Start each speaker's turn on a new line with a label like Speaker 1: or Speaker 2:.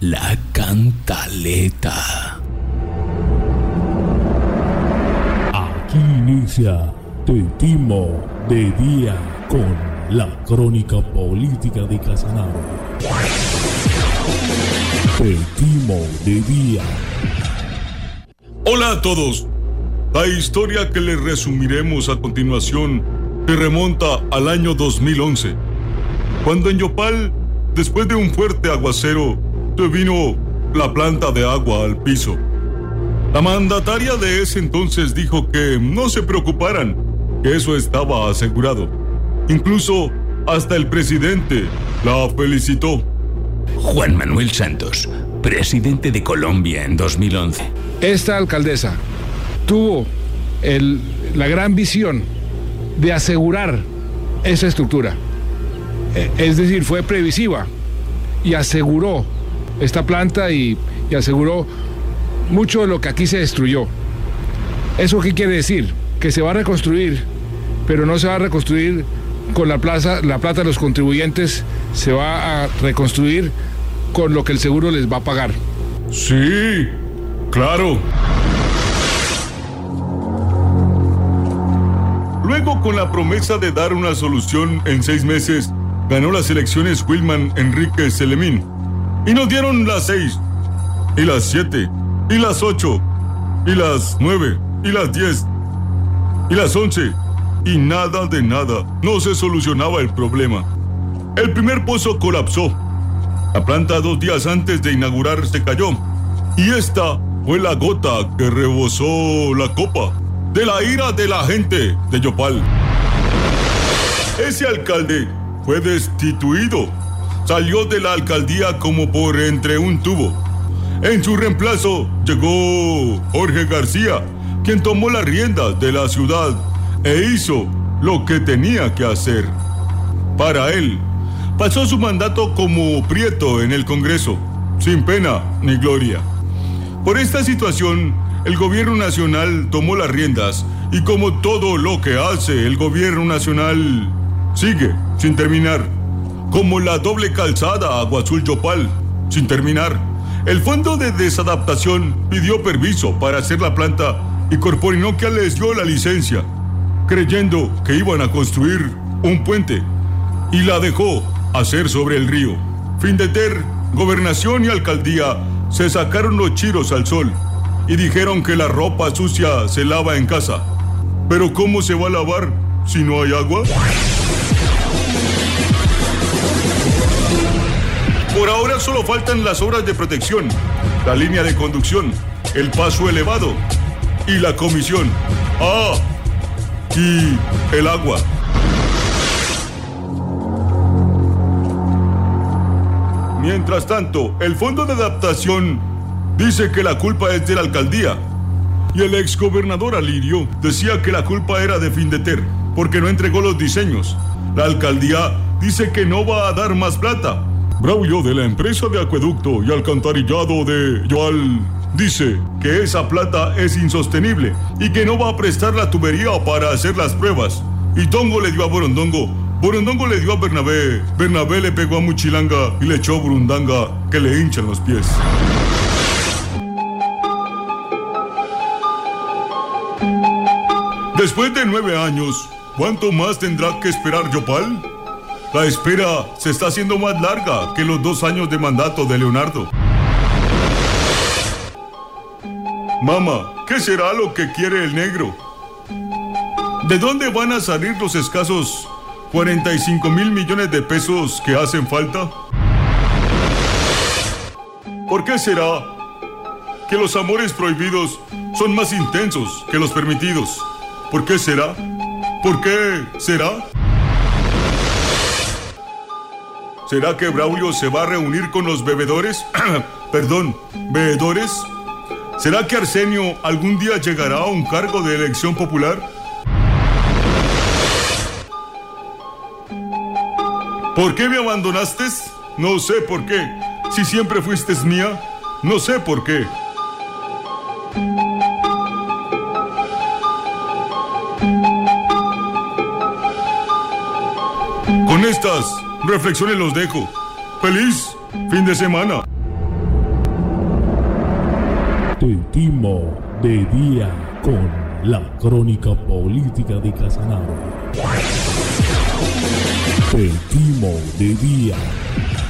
Speaker 1: La Cantaleta.
Speaker 2: Aquí inicia Te Timo de Día con la crónica política de Casanare. Te Timo de Día.
Speaker 3: Hola a todos. La historia que les resumiremos a continuación se remonta al año 2011, cuando en Yopal, después de un fuerte aguacero, se vino la planta de agua al piso. La mandataria de ese entonces dijo que no se preocuparan, que eso estaba asegurado. Incluso hasta el presidente la felicitó.
Speaker 1: Juan Manuel Santos, presidente de Colombia en 2011.
Speaker 4: Esta alcaldesa tuvo la gran visión de asegurar esa estructura. Es decir, fue previsiva y aseguró esta planta y aseguró mucho de lo que aquí se destruyó. ¿Eso qué quiere decir? Que se va a reconstruir, pero no se va a reconstruir con la plata de los contribuyentes, se va a reconstruir con lo que el seguro les va a pagar.
Speaker 3: Sí, claro. Luego, con la promesa de dar una solución en 6 meses, ganó las elecciones Wilman Enrique Selemín. Y nos dieron las 6, y las 7, y las 8, y las 9, y las 10, y las 11, y nada de nada. No se solucionaba el problema. El primer pozo colapsó. La planta 2 días antes de inaugurar se cayó. Y esta fue la gota que rebosó la copa de la ira de la gente de Yopal. Ese alcalde fue destituido. Salió de la alcaldía como por entre un tubo. En su reemplazo llegó Jorge García, quien tomó las riendas de la ciudad e hizo lo que tenía que hacer. Para él, pasó su mandato como prieto en el Congreso, sin pena ni gloria. Por esta situación, el gobierno nacional tomó las riendas y, como todo lo que hace el gobierno nacional, sigue sin terminar. Como la doble calzada Agua Azul Yopal, sin terminar. El Fondo de Desadaptación pidió permiso para hacer la planta y Corporinoquia les dio la licencia, creyendo que iban a construir un puente, y la dejó hacer sobre el río. Findeter, gobernación y alcaldía se sacaron los chiros al sol y dijeron que la ropa sucia se lava en casa. Pero ¿cómo se va a lavar si no hay agua? Por ahora solo faltan las obras de protección, la línea de conducción, el paso elevado y la comisión. ¡Ah! Y el agua. Mientras tanto, el Fondo de Adaptación dice que la culpa es de la alcaldía. Y el exgobernador Alirio decía que la culpa era de Findeter, porque no entregó los diseños. La alcaldía dice que no va a dar más plata. Braulio, de la empresa de acueducto y alcantarillado de Yoal, dice que esa plata es insostenible y que no va a prestar la tubería para hacer las pruebas. Y Tongo le dio a Borondongo, Borondongo le dio a Bernabé, Bernabé le pegó a Muchilanga y le echó Burundanga, que le hinchan los pies. Después de 9 años, ¿cuánto más tendrá que esperar Yopal? La espera se está haciendo más larga que los 2 años de mandato de Leonardo. Mamá, ¿qué será lo que quiere el negro? ¿De dónde van a salir los escasos 45,000 millones de pesos que hacen falta? ¿Por qué será que los amores prohibidos son más intensos que los permitidos? ¿Por qué será? ¿Por qué será? ¿Será que Braulio se va a reunir con los bebedores? ¿Veedores? ¿Será que Arsenio algún día llegará a un cargo de elección popular? ¿Por qué me abandonaste? No sé por qué. Si siempre fuiste mía, no sé por qué. Con estas reflexiones los dejo. ¡Feliz fin de semana!
Speaker 2: Te timo de día con la crónica política de Casanare. Te timo de día.